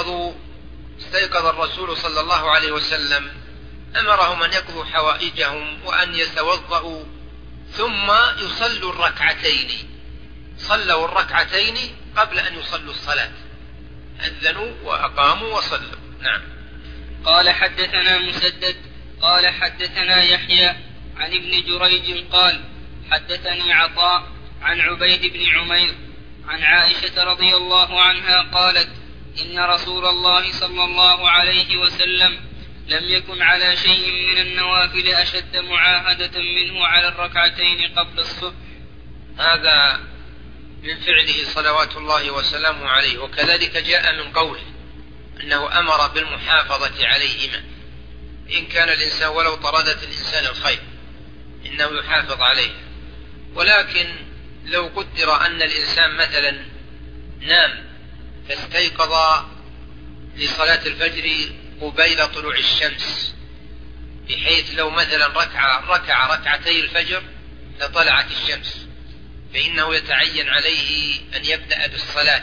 استيقظ الرسول صلى الله عليه وسلم أمرهم أن يقضوا حوائجهم وأن يتوضأوا ثم يصلوا الركعتين. صلوا الركعتين قبل أن يصلوا الصلاة، أذنوا وأقاموا وصلوا. نعم. قال حدثنا مسدد قال حدثنا يحيى عن ابن جريج قال حدثني عطاء عن عبيد بن عمير عن عائشة رضي الله عنها قالت إن رسول الله صلى الله عليه وسلم لم يكن على شيء من النوافل أشد معاهدة منه على الركعتين قبل الصبح. هذا من فعله صلوات الله وسلامه عليه، وكذلك جاء من قوله أنه أمر بالمحافظة عليهما، إن كان الإنسان ولو طردت الإنسان الخير إنه يحافظ عليه. ولكن لو قدر أن الإنسان مثلا نام فاستيقظ لصلاة الفجر قبيل طلوع الشمس، بحيث لو مثلا ركع ركعتي الفجر لطلعت الشمس، فإنه يتعين عليه أن يبدأ بالصلاة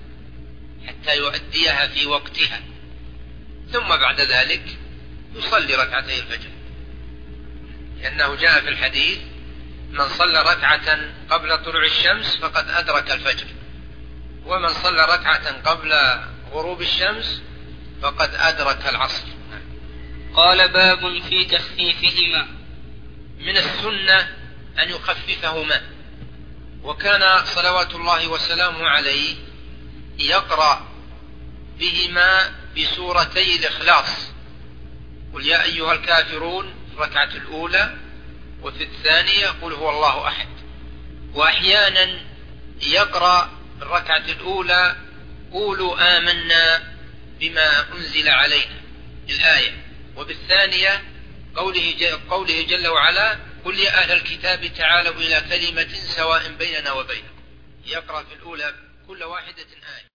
حتى يؤديها في وقتها، ثم بعد ذلك يصلي ركعتي الفجر، لأنه جاء في الحديث من صلى ركعة قبل طلوع الشمس فقد أدرك الفجر، ومن صلى ركعة قبل غروب الشمس فقد أدرك العصر. قال باب في تخفيفهما. من السنة أن يخففهما، وكان صلوات الله وسلامه عليه يقرأ بهما بسورتي الإخلاص، قل يا أيها الكافرون في الركعة الأولى، وفي الثانية قل هو الله أحد. وأحيانا يقرأ في الركعة الأولى قولوا آمنا بما أنزل علينا الآية، وبالثانية قوله جل وعلا قل يا أهل الكتاب تعالوا إلى كلمة سواء بيننا وبينكم. يقرأ في الأولى كل واحدة آية.